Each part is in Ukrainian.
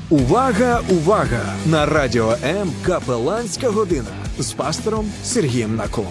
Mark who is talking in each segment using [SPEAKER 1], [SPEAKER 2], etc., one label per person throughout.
[SPEAKER 1] Увага, увага! На Радіо М «Капеланська година» з пастором Сергієм Наколом.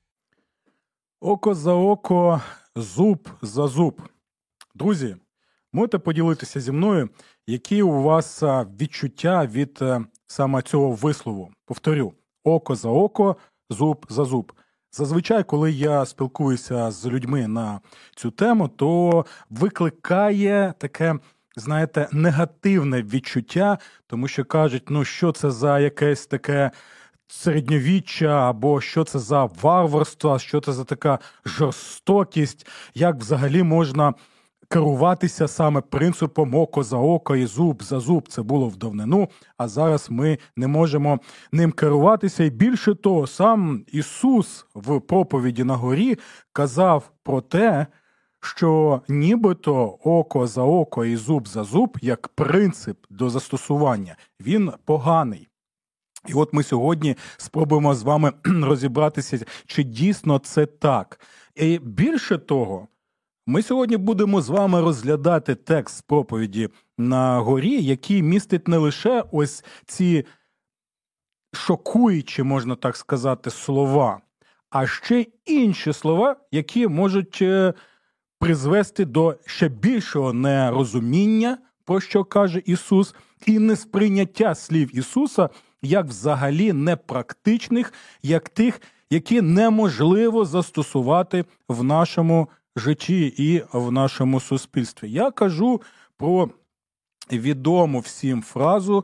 [SPEAKER 2] Око за око, зуб за зуб. Друзі, можете поділитися зі мною, які у вас відчуття від саме цього вислову? Повторю, око за око, зуб за зуб. Зазвичай, коли я спілкуюся з людьми на цю тему, то викликає таке, знаєте, негативне відчуття, тому що кажуть, що це за якесь таке середньовіччя, або що це за варварство, що це за така жорстокість, як взагалі можна керуватися саме принципом око за око і зуб за зуб. Це було в давнину, а зараз ми не можемо ним керуватися. І більше того, сам Ісус в проповіді на горі казав про те, що нібито око за око і зуб за зуб, як принцип до застосування, він поганий. І от ми сьогодні спробуємо з вами розібратися, чи дійсно це так. І більше того, ми сьогодні будемо з вами розглядати текст проповіді на горі, який містить не лише ось ці шокуючі, можна так сказати, слова, а ще інші слова, які можуть призвести до ще більшого нерозуміння, про що каже Ісус, і несприйняття слів Ісуса як взагалі непрактичних, як тих, які неможливо застосувати в нашому житті і в нашому суспільстві. Я кажу про відому всім фразу,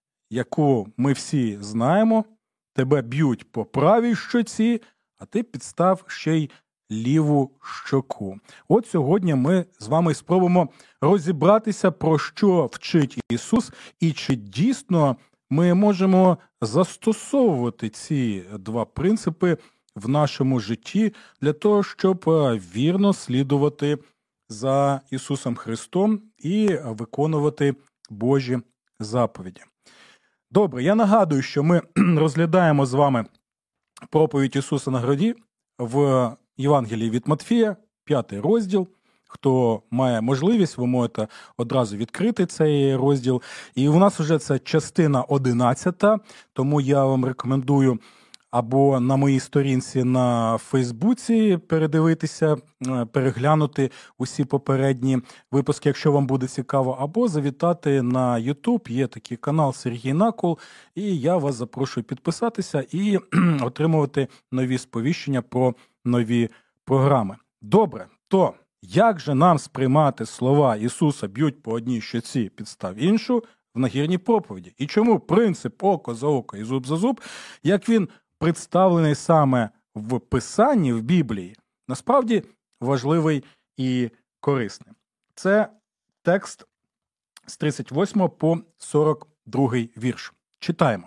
[SPEAKER 2] яку ми всі знаємо: тебе б'ють по правій щоці, а ти підстав ще й ліву щоку. От сьогодні ми з вами спробуємо розібратися, про що вчить Ісус, і чи дійсно ми можемо застосовувати ці два принципи в нашому житті для того, щоб вірно слідувати за Ісусом Христом і виконувати Божі заповіді. Добре, я нагадую, що ми розглядаємо з вами проповідь Ісуса на горі в Євангелії від Матфія, 5 розділ. Хто має можливість, ви можете одразу відкрити цей розділ. І у нас вже це частина 11, тому я вам рекомендую або на моїй сторінці на Фейсбуці передивитися, переглянути усі попередні випуски, якщо вам буде цікаво, або завітати на YouTube, є такий канал Сергій Накол, і я вас запрошую підписатися і отримувати нові сповіщення про нові програми. Добре, то як же нам сприймати слова Ісуса «б'ють по одній щоці, підстав іншу» в нагірній проповіді? І чому принцип око за око і зуб за зуб, як він представлений саме в Писанні, в Біблії, насправді важливий і корисний? Це текст з 38 по 42 вірш. Читаємо.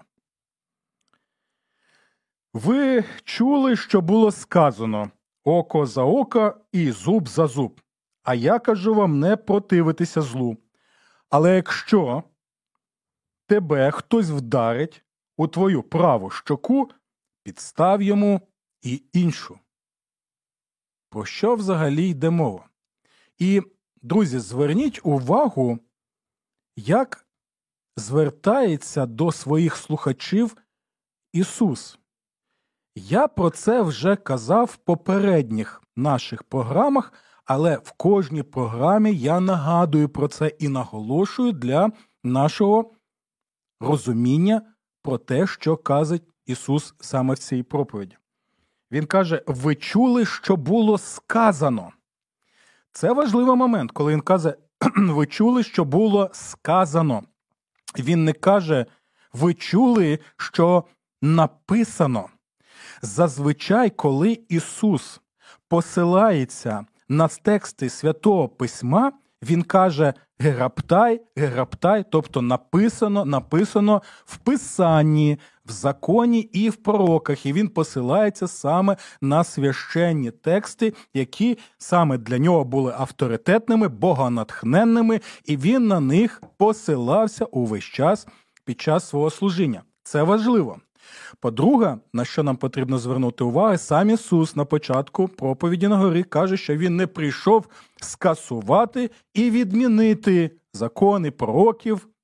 [SPEAKER 2] «Ви чули, що було сказано: око за око і зуб за зуб. А я кажу вам не противитися злу. Але якщо тебе хтось вдарить у твою праву щоку, підстав йому і іншу». Про що взагалі йде мова? І, друзі, зверніть увагу, як звертається до своїх слухачів Ісус. Я про це вже казав в попередніх наших програмах, але в кожній програмі я нагадую про це і наголошую для нашого розуміння про те, що каже Ісус саме в цій проповіді. Він каже: ви чули, що було сказано. Це важливий момент, коли він каже: ви чули, що було сказано. Він не каже: ви чули, що написано. Зазвичай, коли Ісус посилається на тексти Святого Письма, Він каже гераптай, тобто написано в Писанні, в законі і в пророках. І він посилається саме на священні тексти, які саме для нього були авторитетними, богонатхненними, і він на них посилався увесь час під час свого служіння. Це важливо. По-друге, на що нам потрібно звернути увагу, сам Ісус на початку проповіді на горі каже, що Він не прийшов скасувати і відмінити закони пророків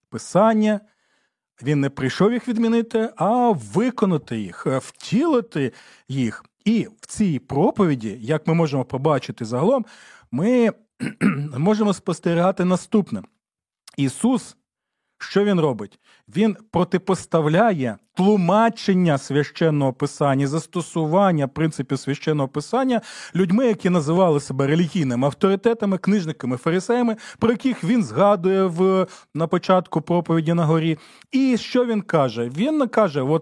[SPEAKER 2] Писання. Він не прийшов їх відмінити, а виконати їх, втілити їх. І в цій проповіді, як ми можемо побачити загалом, ми можемо спостерігати наступне. Ісус, що Він робить? Він протипоставляє тлумачення Священного Писання, застосування принципів Священного Писання людьми, які називали себе релігійними авторитетами, книжниками, фарисеями, про яких він згадує на початку проповіді на горі. І що він каже? Він каже, от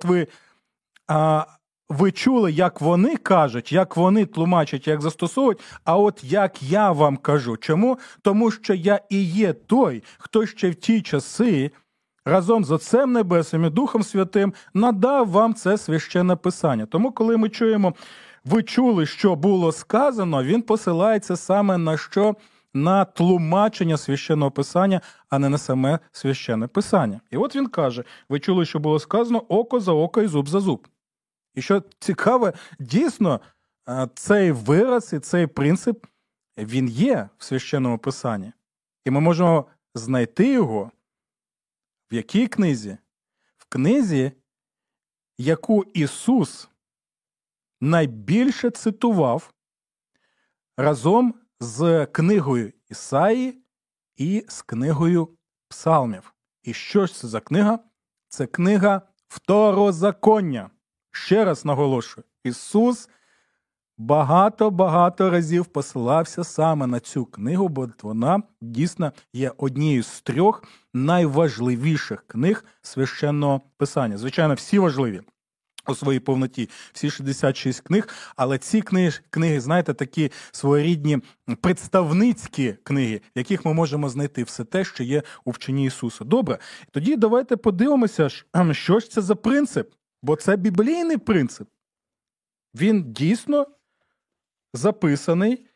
[SPEAKER 2] ви чули, як вони кажуть, як вони тлумачать, як застосовують, а от як я вам кажу. Чому? Тому що я і є той, хто ще в ті часи разом з Отцем Небесним і Духом Святим надав вам це Священне Писання. Тому, коли ми чуємо, ви чули, що було сказано, він посилається саме на що? На тлумачення Священного Писання, а не на саме Священне Писання. І от він каже, ви чули, що було сказано, око за око і зуб за зуб. І що цікаве, дійсно, цей вираз і цей принцип, він є в Священному Писанні. І ми можемо знайти його в якій книзі? В книзі, яку Ісус найбільше цитував разом з книгою Ісаї і з книгою Псалмів. І що ж це за книга? Це книга Второзаконня. Ще раз наголошую, Ісус багато разів посилався саме на цю книгу, бо вона дійсно є однією з 3 найважливіших книг Священного Писання. Звичайно, всі важливі у своїй повноті, всі 66 книг, але ці книги, знаєте, такі своєрідні представницькі книги, в яких ми можемо знайти все те, що є у вченні Ісуса. Добре, тоді давайте подивимося, що ж це за принцип, бо це біблійний принцип. Він дійсно записаний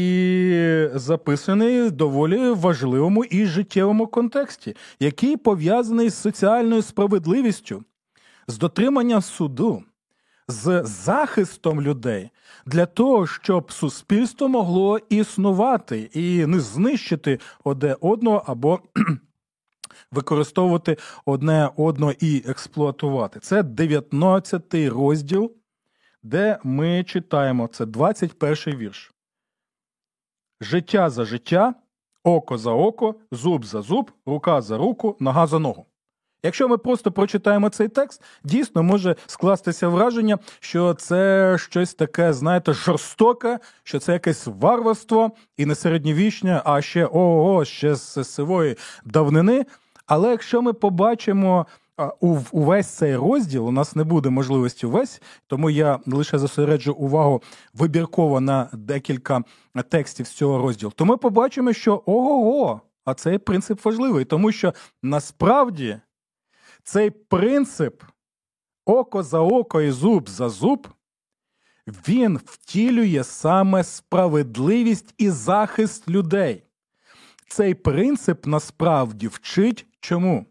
[SPEAKER 2] в доволі важливому і життєвому контексті, який пов'язаний з соціальною справедливістю, з дотриманням суду, з захистом людей, для того, щоб суспільство могло існувати і не знищити одне одного або використовувати одне одного і експлуатувати. Це 19 розділ, де ми читаємо, це 21 вірш. Життя за життя, око за око, зуб за зуб, рука за руку, нога за ногу. Якщо ми просто прочитаємо цей текст, дійсно може скластися враження, що це щось таке, знаєте, жорстоке, що це якесь варварство і не середньовічне, а ще ще з сивої давнини. Але якщо ми побачимо увесь цей розділ, у нас не буде можливості увесь, тому я лише зосереджу увагу вибірково на декілька текстів з цього розділу, то ми побачимо, що а цей принцип важливий, тому що насправді цей принцип око за око і зуб за зуб, він втілює саме справедливість і захист людей. Цей принцип насправді вчить чому?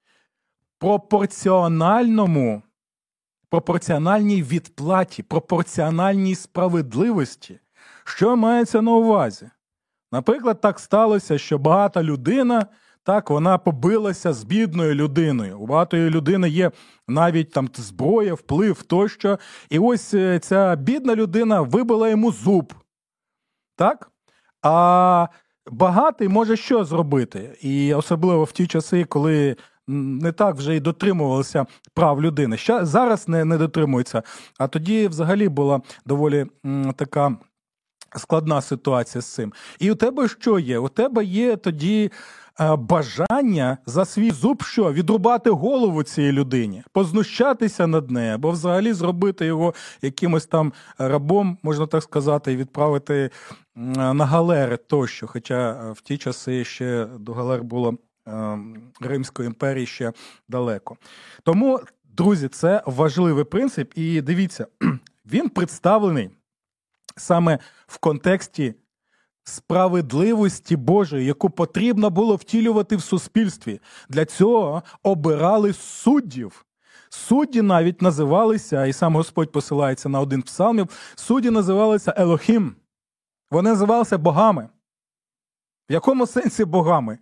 [SPEAKER 2] Пропорціональній відплаті, пропорціональній справедливості. Що мається на увазі? Наприклад, так сталося, що багата людина, вона побилася з бідною людиною. У багатої людини є навіть там зброя, вплив тощо. І ось ця бідна людина вибила йому зуб. Так? А багатий може що зробити? І особливо в ті часи, коли не так вже і дотримувалися прав людини. Зараз не дотримуються. А тоді взагалі була доволі така складна ситуація з цим. І у тебе що є? У тебе є тоді бажання за свій зуб що? Відрубати голову цій людині, познущатися над нею, або взагалі зробити його якимось там рабом, можна так сказати, і відправити на галери тощо. Хоча в ті часи ще до галер було Римської імперії ще далеко. Тому, друзі, це важливий принцип. І дивіться, він представлений саме в контексті справедливості Божої, яку потрібно було втілювати в суспільстві. Для цього обирали суддів. Судді навіть називалися, і сам Господь посилається на один псалмів, судді називалися Елохім. Вони називалися богами. В якому сенсі богами?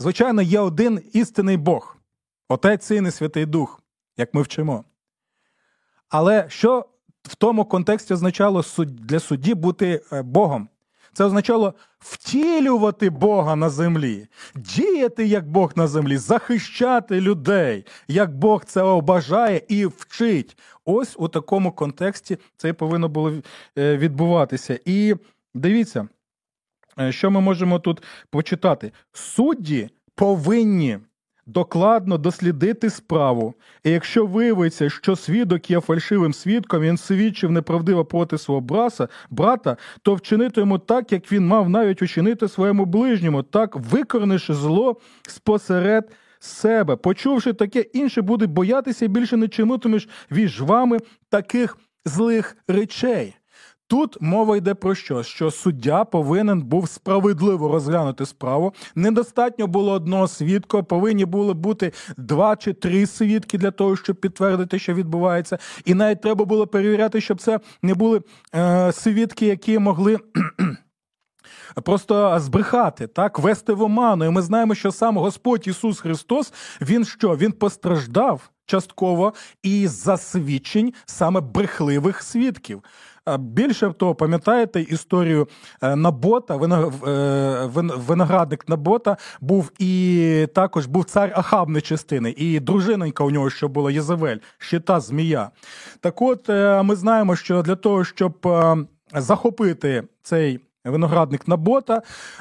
[SPEAKER 2] звичайно, є один істинний Бог. Отець, Син і Святий Дух, як ми вчимо. Але що в тому контексті означало для судді бути Богом? Це означало втілювати Бога на землі, діяти як Бог на землі, захищати людей, як Бог це бажає і вчить. Ось у такому контексті це повинно було відбуватися. І дивіться, що ми можемо тут почитати. Судді повинні докладно дослідити справу, і якщо виявиться, що свідок є фальшивим свідком, він свідчив неправдиво проти свого брата, то вчинити йому так, як він мав навіть учинити своєму ближньому, так викорнивши зло спосеред себе. Почувши таке, інші будуть боятися і більше не чинитимеш між вами таких злих речей. Тут мова йде про що? Що суддя повинен був справедливо розглянути справу. Недостатньо було одного свідка, повинні були бути 2 чи 3 свідки для того, щоб підтвердити, що відбувається. І навіть треба було перевіряти, щоб це не були свідки, які могли просто збрехати, так, вести в оману. І ми знаємо, що сам Господь Ісус Христос, Він що? Він постраждав частково і засвідчень саме брехливих свідків. Більше того, пам'ятаєте історію Набота, виноградник Набота був і також був цар Ахав нечистивий, і дружинонька у нього, що була Єзавель, ще та змія. Так от, ми знаємо, що для того, щоб захопити цей виноградник Набота,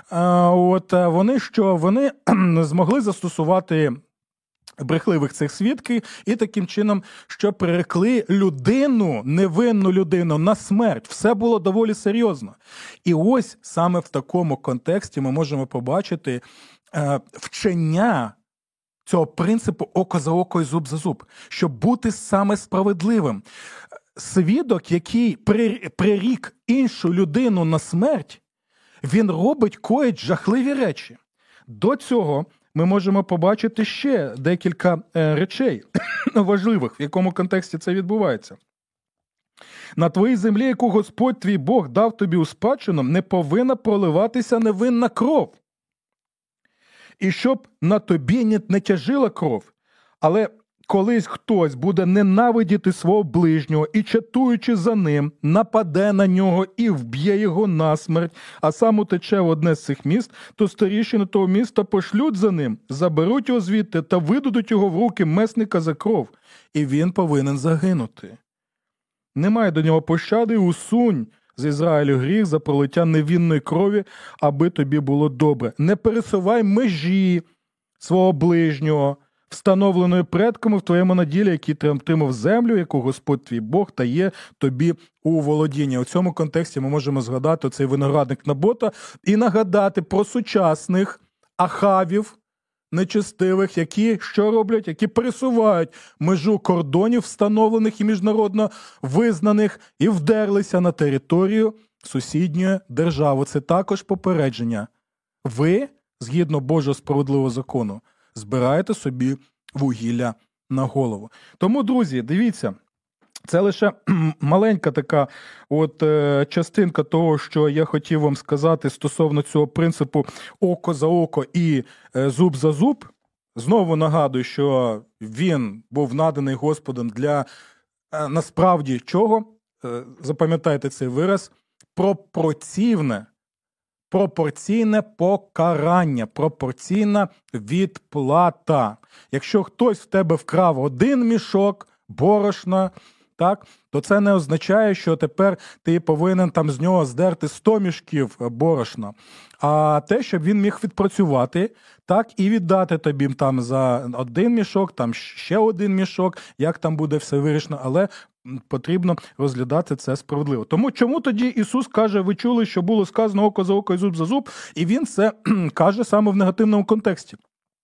[SPEAKER 2] вони змогли застосувати брехливих цих свідків і таким чином, що прирекли людину, невинну людину, на смерть. Все було доволі серйозно. І ось саме в такому контексті ми можемо побачити вчення цього принципу око за око і зуб за зуб, щоб бути саме справедливим. Свідок, який прирік іншу людину на смерть, він коїть жахливі речі. До цього ми можемо побачити ще декілька речей важливих, в якому контексті це відбувається. На твоїй землі, яку Господь твій Бог дав тобі у спадщину, не повинна проливатися невинна кров. І щоб на тобі не тяжила кров, але колись хтось буде ненавидіти свого ближнього і, чатуючи за ним, нападе на нього і вб'є його насмерть, а сам утече в одне з цих міст, то старішини того міста пошлють за ним, заберуть його звідти та видадуть його в руки месника за кров, і він повинен загинути. Немає до нього пощади, усунь з Ізраїлю гріх за пролиття невинної крові, аби тобі було добре. Не пересувай межі свого ближнього, встановленою предками в твоєму наділі, який ти отримав землю, яку Господь твій Бог дає тобі у володіння. У цьому контексті ми можемо згадати цей виноградник Набота і нагадати про сучасних Ахавів нечестивих, які що роблять? Які пересувають межу кордонів, встановлених і міжнародно визнаних, і вдерлися на територію сусідньої держави. Це також попередження. Ви, згідно Божого справедливого закону, збираєте собі вугілля на голову. Тому, друзі, дивіться, це лише маленька така частинка того, що я хотів вам сказати стосовно цього принципу око за око і зуб за зуб. Знову нагадую, що він був наданий Господом для, насправді, чого? Запам'ятайте цей вираз. Пропорційне покарання, пропорційна відплата. Якщо хтось в тебе вкрав 1 мішок борошна, так, то це не означає, що тепер ти повинен там з нього здерти 100 мішків борошна. А те, щоб він міг відпрацювати, так, і віддати тобі там за 1 мішок, там ще 1 мішок, як там буде все вирішено, але потрібно розглядати це справедливо. Тому чому тоді Ісус каже, ви чули, що було сказано око за око і зуб за зуб, і Він це каже саме в негативному контексті.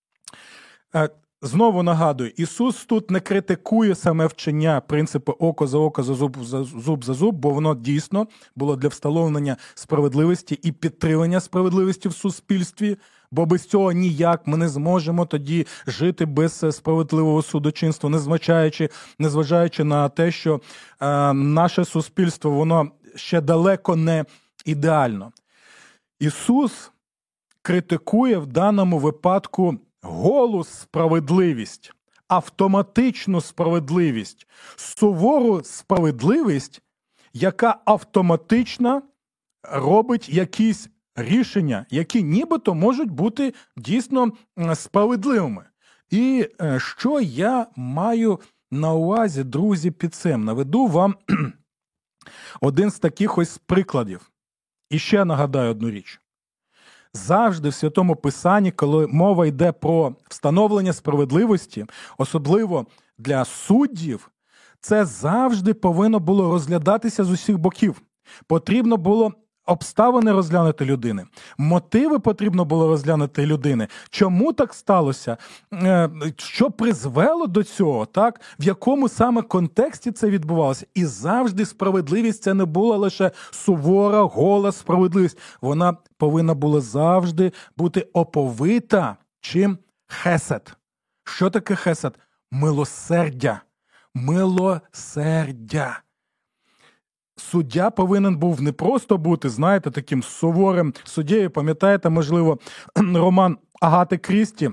[SPEAKER 2] Знову нагадую, Ісус тут не критикує саме вчення принципу око за око, зуб за зуб, бо воно дійсно було для встановлення справедливості і підтримання справедливості в суспільстві, бо без цього ніяк ми не зможемо тоді жити без справедливого судочинства, незважаючи на те, що наше суспільство, воно ще далеко не ідеально. Ісус критикує в даному випадку голу справедливість, автоматичну справедливість, сувору справедливість, яка автоматично робить якісь рішення, які нібито можуть бути дійсно справедливими. І що я маю на увазі, друзі, під цим? Наведу вам один з таких ось прикладів. І ще нагадаю одну річ. Завжди в Святому Писанні, коли мова йде про встановлення справедливості, особливо для суддів, це завжди повинно було розглядатися з усіх боків. Потрібно було обставини розглянути людини, мотиви потрібно було розглянути людини. Чому так сталося? Що призвело до цього? Так? В якому саме контексті це відбувалося? І завжди справедливість це не була лише сувора, гола справедливість. Вона повинна була завжди бути оповита чим? Хесед. Що таке хесед? Милосердя. Милосердя. Суддя повинен був не просто бути, знаєте, таким суворим суддєю. Пам'ятаєте, можливо, роман Агати Крісті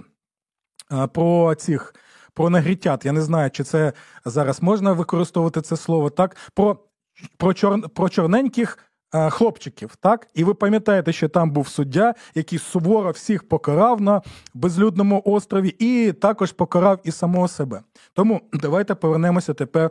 [SPEAKER 2] про негритят. Я не знаю, чи це зараз можна використовувати це слово, так? Про чорненьких хлопчиків, так? І ви пам'ятаєте, що там був суддя, який суворо всіх покарав на безлюдному острові і також покарав і самого себе. Тому давайте повернемося тепер,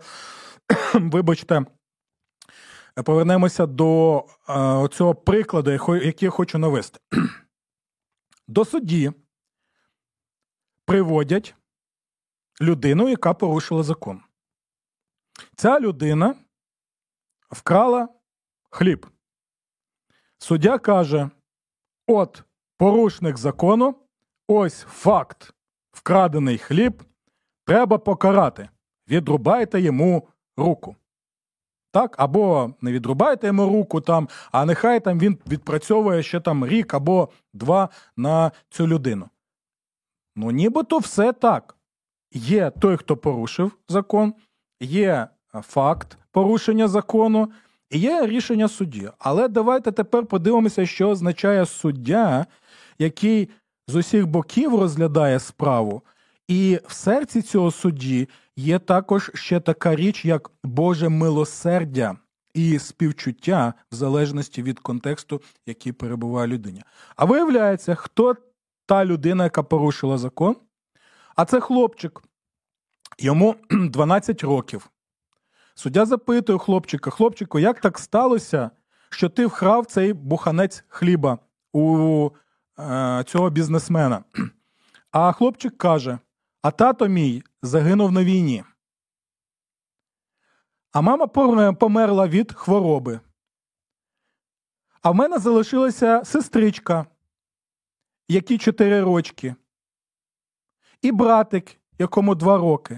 [SPEAKER 2] повернемося до цього прикладу, який я хочу навести. До судді приводять людину, яка порушила закон. Ця людина вкрала хліб. Суддя каже, от порушник закону, ось факт, вкрадений хліб, треба покарати. Відрубайте йому руку. Так? Або не відрубайте йому руку, там, а нехай там він відпрацьовує ще там рік або 2 на цю людину. Ну, нібито все так. Є той, хто порушив закон, є факт порушення закону, і є рішення судді. Але давайте тепер подивимося, що означає суддя, який з усіх боків розглядає справу. І в серці цього судді є також ще така річ, як Боже милосердя і співчуття в залежності від контексту, який перебуває людині. А виявляється, хто та людина, яка порушила закон? А це хлопчик. Йому 12 років. Суддя запитує хлопчика, хлопчику, як так сталося, що ти вкрав цей буханець хліба у цього бізнесмена? А хлопчик каже, а тато мій загинув на війні. А мама померла від хвороби. А в мене залишилася сестричка, якій 4 рочки. І братик, якому 2 роки.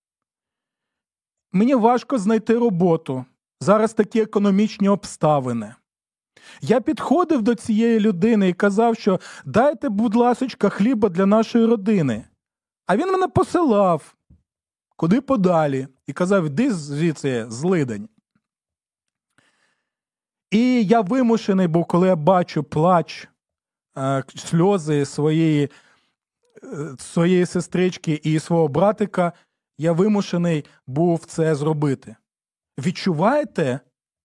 [SPEAKER 2] Мені важко знайти роботу. Зараз такі економічні обставини. Я підходив до цієї людини і казав, що дайте, будь ласочка, хліба для нашої родини. А він мене посилав куди подалі і казав, іди звідси, злидень. І я вимушений був, коли я бачу плач, сльози своєї сестрички і свого братика, я вимушений був це зробити. Відчуваєте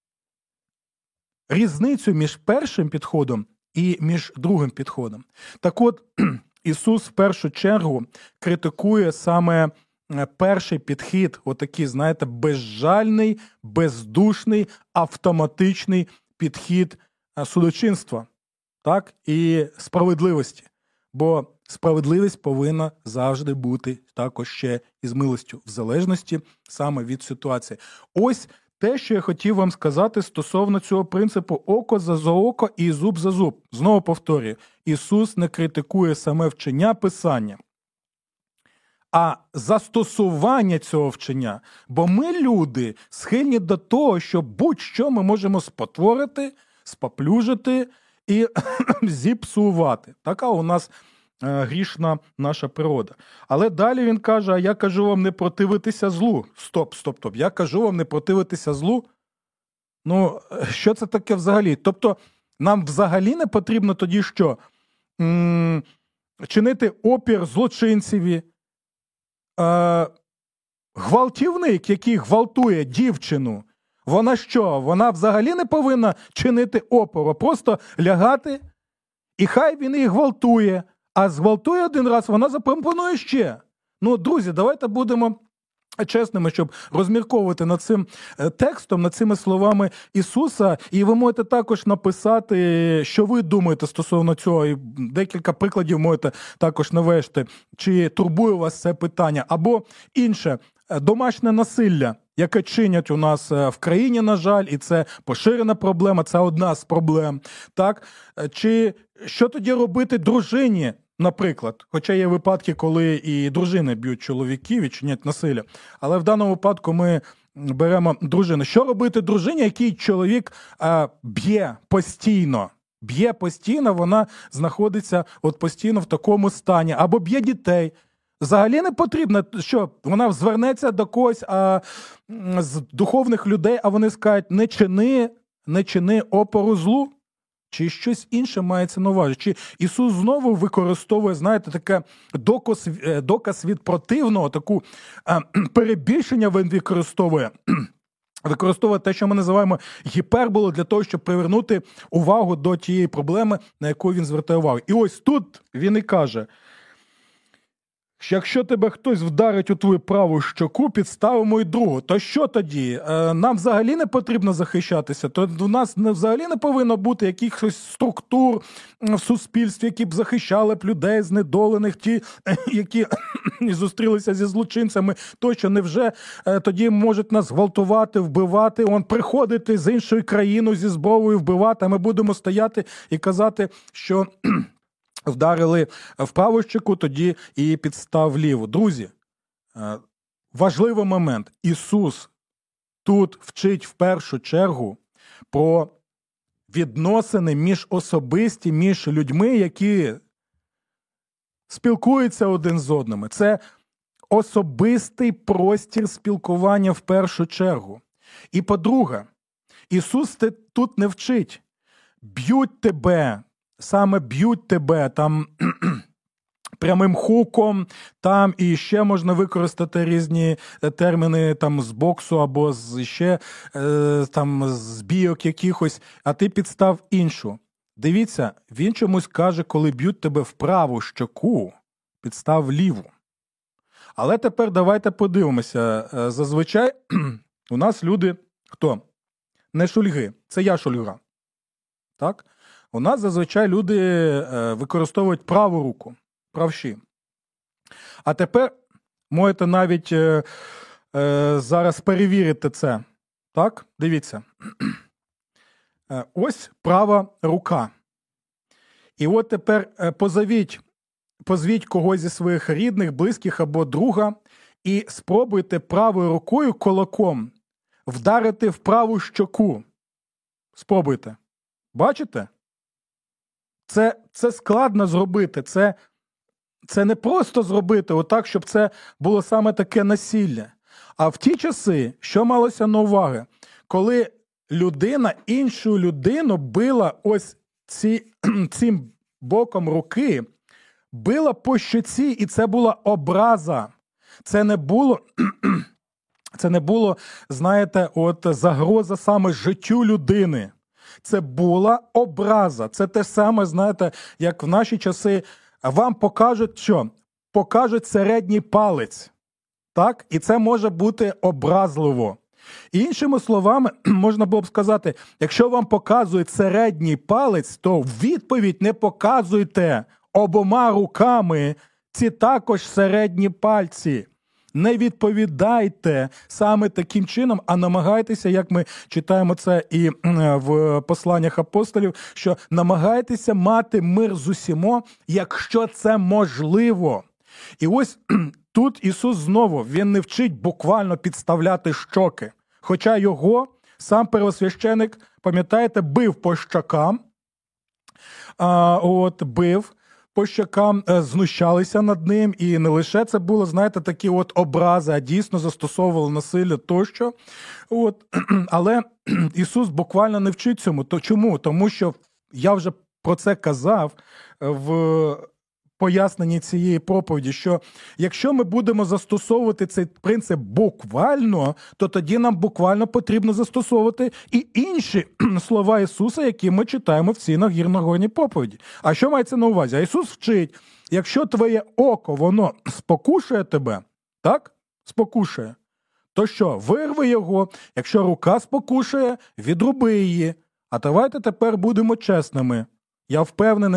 [SPEAKER 2] різницю між першим підходом і між другим підходом? Так от, Ісус в першу чергу критикує саме перший підхід, отакий, знаєте, безжальний, бездушний, автоматичний підхід судочинства, так, і справедливості. Бо справедливість повинна завжди бути також ще із милостю, в залежності саме від ситуації. Ось те, що я хотів вам сказати стосовно цього принципу око за око і зуб за зуб. Знову повторюю, Ісус не критикує саме вчення Писання, а застосування цього вчення. Бо ми, люди, схильні до того, що будь-що ми можемо спотворити, споплюжити і зіпсувати. Така у нас грішна наша природа. Але далі він каже, а я кажу вам не противитися злу. Стоп. Я кажу вам не противитися злу? Ну, що це таке взагалі? Тобто, нам взагалі не потрібно тоді що? чинити опір злочинцеві. Гвалтівник, який гвалтує дівчину, вона що? Вона взагалі не повинна чинити опору, просто лягати, і хай він її гвалтує, а згвалтує один раз, вона запропонує ще. Ну, друзі, давайте будемо чесними, щоб розмірковувати над цим текстом, над цими словами Ісуса, і ви можете також написати, що ви думаєте стосовно цього, і декілька прикладів можете також навести, чи турбує вас це питання, або інше, домашнє насилля, яке чинять у нас в країні, на жаль, і це поширена проблема, це одна з проблем, так? Чи що тоді робити дружині, наприклад, хоча є випадки, коли і дружини б'ють чоловіків і чинять насилля. Але в даному випадку ми беремо дружину. Що робити дружині, який чоловік б'є постійно? Б'є постійно, вона знаходиться от постійно в такому стані. Або б'є дітей. Взагалі не потрібно, що вона звернеться до когось з духовних людей, а вони скажуть, не чини опору злу. Чи щось інше мається на увазі? Чи Ісус знову використовує, знаєте, таке доказ від противного, таку перебільшення він використовує. Використовує те, що ми називаємо гіперболою, для того, щоб привернути увагу до тієї проблеми, на яку він звертає увагу. І ось тут він і каже, що якщо тебе хтось вдарить у твою праву щоку, підставимо й другу. То що тоді? Нам взагалі не потрібно захищатися? То у нас взагалі не повинно бути якихось структур в суспільстві, які б захищали б людей знедолених, ті, які зустрілися зі злочинцями, точно невже тоді можуть нас гвалтувати, вбивати, приходити з іншої країни зі зброєю вбивати, а ми будемо стояти і казати, що вдарили в праву щеку, тоді і підстав ліву. Друзі, важливий момент. Ісус тут вчить в першу чергу про відносини міжособисті, між людьми, які спілкуються один з одним. Це особистий простір спілкування в першу чергу. І по-друге, Ісус тут не вчить. Б'ють тебе, саме б'ють тебе там прямим хуком, там і ще можна використати різні терміни там з боксу або ще там з бійок якихось, а ти підстав іншу. Дивіться, він чомусь каже, коли б'ють тебе в праву щоку, підстав ліву. Але тепер давайте подивимося. Зазвичай у нас люди, хто? Не шульги, це я шульга. Так? У нас зазвичай люди використовують праву руку, правші. А тепер можете навіть зараз перевірити це. Так? Дивіться. Ось права рука. І от тепер позвіть когось зі своїх рідних, близьких або друга і спробуйте правою рукою кулаком вдарити в праву щоку. Спробуйте. Бачите? Це складно зробити. Це не просто зробити отак, щоб це було саме таке насилля. А в ті часи, що малося на увазі? Коли людина іншу людину била ось цим боком руки, била по щоці, і це була образа. Це не було, знаєте, загроза саме життю людини. Це була образа. Це те саме, знаєте, як в наші часи вам покажуть що? Покажуть середній палець. Так? І це може бути образливо. Іншими словами, можна було б сказати, якщо вам показують середній палець, то в відповідь не показуйте обома руками ці також середні пальці. Не відповідайте саме таким чином, а намагайтеся, як ми читаємо це і в посланнях апостолів, що намагайтеся мати мир з усіма, якщо це можливо. І ось тут Ісус знову, він не вчить буквально підставляти щоки. Хоча його сам первосвященик, пам'ятаєте, бив по щокам, бив по щокам, знущалися над ним, і не лише це було, знаєте, такі образи, а дійсно застосовували насилля тощо. Але Ісус буквально не вчить цьому. Чому? Тому що я вже про це казав в поясненні цієї проповіді, що якщо ми будемо застосовувати цей принцип буквально, то тоді нам буквально потрібно застосовувати і інші слова Ісуса, які ми читаємо в цій нагірногорній проповіді. А що мається на увазі? А Ісус вчить, якщо твоє око, воно спокушує тебе, так? Спокушує. То що, вирви його, якщо рука спокушує, відруби її. А давайте тепер будемо чесними. Я впевнений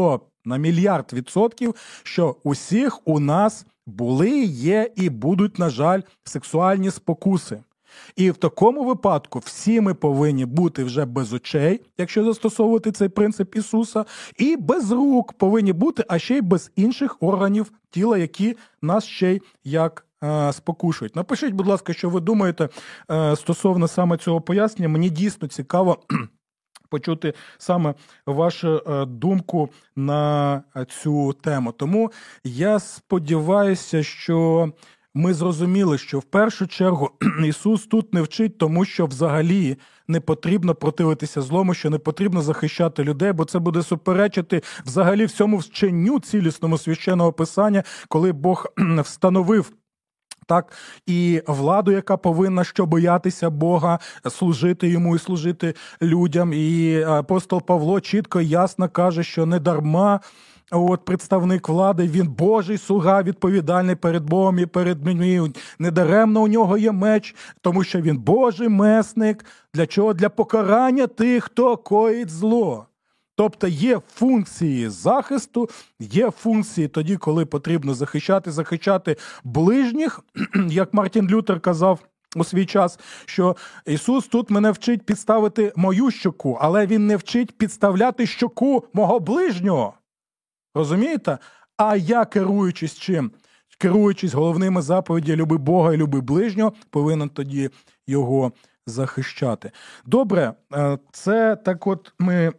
[SPEAKER 2] на мільярд відсотків, що усіх у нас були, є і будуть, на жаль, сексуальні спокуси. І в такому випадку всі ми повинні бути вже без очей, якщо застосовувати цей принцип Ісуса, і без рук повинні бути, а ще й без інших органів тіла, які нас ще й як спокушують. Напишіть, будь ласка, що ви думаєте стосовно саме цього пояснення. Мені дійсно цікаво почути саме вашу думку на цю тему. Тому я сподіваюся, що ми зрозуміли, що в першу чергу Ісус тут не вчить тому, що взагалі не потрібно противитися злому, що не потрібно захищати людей, бо це буде суперечити взагалі всьому вченню цілісному священного писання, коли Бог встановив так, і владу, яка повинна, що боятися Бога, служити йому і служити людям. І апостол Павло чітко і ясно каже, що не дарма представник влади, він Божий слуга, відповідальний перед Богом і перед людьми. Недаремно у нього є меч, тому що він Божий месник. Для чого? Для покарання тих, хто коїть зло. Тобто є функції захисту, є функції тоді, коли потрібно захищати ближніх, як Мартін Лютер казав у свій час, що Ісус тут мене вчить підставити мою щоку, але Він не вчить підставляти щоку мого ближнього. Розумієте? А я, керуючись чим? Керуючись головними заповідями «люби Бога і люби ближнього», повинен тоді його захищати. Добре, це так от ми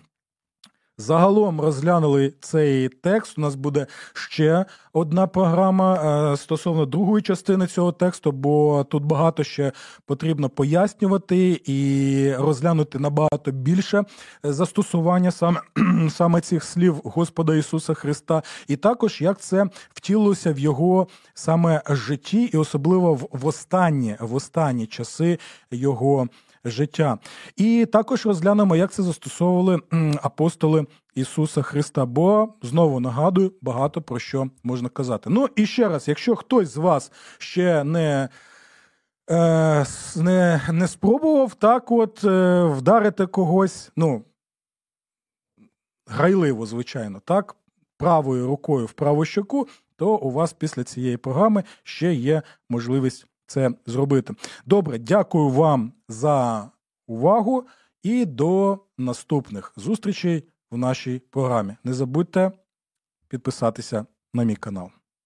[SPEAKER 2] загалом розглянули цей текст. У нас буде ще одна програма стосовно другої частини цього тексту, бо тут багато ще потрібно пояснювати і розглянути набагато більше застосування саме цих слів Господа Ісуса Христа. І також, як це втілилося в Його саме житті і особливо в останні часи Його життя. І також розглянемо, як це застосовували апостоли Ісуса Христа, бо, знову нагадую, багато про що можна казати. Ну і ще раз, якщо хтось з вас ще не спробував так от вдарити когось, грайливо, звичайно, так, правою рукою в праву щоку, то у вас після цієї програми ще є можливість це зробити. Добре, дякую вам за увагу і до наступних зустрічей в нашій програмі. Не забудьте підписатися на мій канал.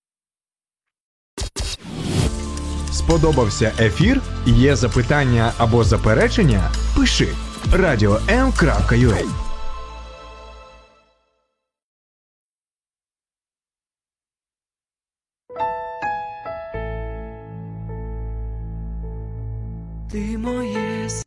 [SPEAKER 1] Сподобався ефір? Є запитання або заперечення? Пиши radio.m.ua.
[SPEAKER 3] Ти моє